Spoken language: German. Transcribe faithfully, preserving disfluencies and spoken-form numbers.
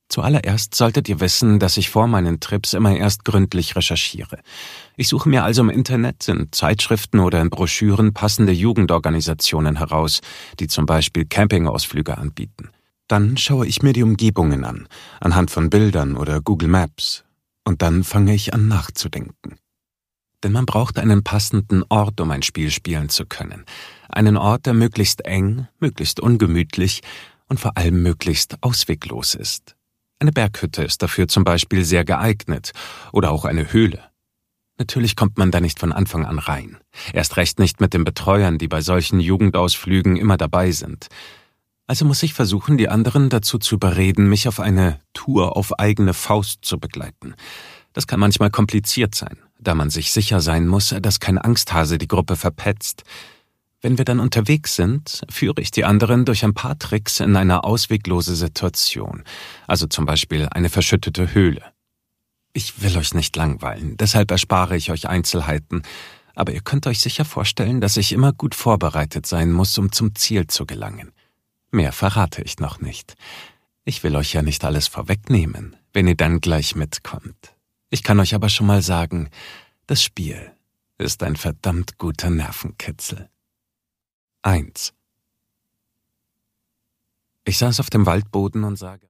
Zuallererst solltet ihr wissen, dass ich vor meinen Trips immer erst gründlich recherchiere. Ich suche mir also im Internet, in Zeitschriften oder in Broschüren passende Jugendorganisationen heraus, die zum Beispiel Campingausflüge anbieten. Dann schaue ich mir die Umgebungen an, anhand von Bildern oder Google Maps. Und dann fange ich an nachzudenken. Denn man braucht einen passenden Ort, um ein Spiel spielen zu können. Einen Ort, der möglichst eng, möglichst ungemütlich und vor allem möglichst ausweglos ist. Eine Berghütte ist dafür zum Beispiel sehr geeignet oder auch eine Höhle. Natürlich kommt man da nicht von Anfang an rein. Erst recht nicht mit den Betreuern, die bei solchen Jugendausflügen immer dabei sind. Also muss ich versuchen, die anderen dazu zu überreden, mich auf eine Tour auf eigene Faust zu begleiten. Das kann manchmal kompliziert sein, da man sich sicher sein muss, dass kein Angsthase die Gruppe verpetzt. Wenn wir dann unterwegs sind, führe ich die anderen durch ein paar Tricks in eine ausweglose Situation, also zum Beispiel eine verschüttete Höhle. Ich will euch nicht langweilen, deshalb erspare ich euch Einzelheiten, aber ihr könnt euch sicher vorstellen, dass ich immer gut vorbereitet sein muss, um zum Ziel zu gelangen. Mehr verrate ich noch nicht. Ich will euch ja nicht alles vorwegnehmen, wenn ihr dann gleich mitkommt. Ich kann euch aber schon mal sagen, das Spiel ist ein verdammt guter Nervenkitzel. Eins. Ich saß auf dem Waldboden und sage